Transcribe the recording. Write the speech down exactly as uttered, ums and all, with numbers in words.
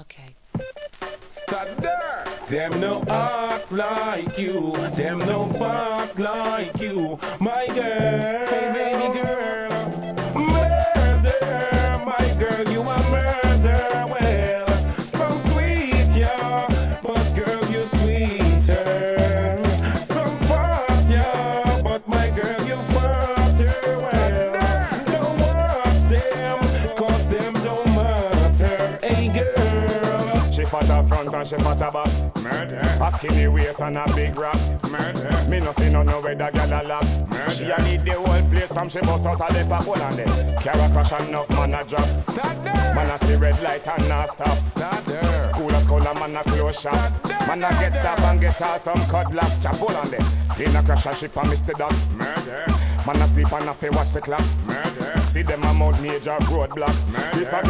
Okay. Start there. Them no act like you. Them no fuck like you. My girl. Hey, baby girl. Murder. My girl, you a murder. Well, so sweet, yeah. But girl, you sweeter. Some fuck, yeah. But my girl, you fucker. Well, don't watch them. Cause them don't matter. Hey, girl. She fat a front and she fat a back. Murder. A skinny waist and a big rock. Murder. Me no see no no where the gal a lock. Murder. She a lead the whole place from she bust out a lip a hole and then Cara crash and enough man a drop. Start there. Man a see red light and not stop. Start there. School a school and man a close shop. Man a get up and get her some cutlass. Chop hole and then in a crash a ship and miss the dock. Murder. Man a sleep and a fi watch the clock. Murder. See them a mount major roadblock. Murder. This a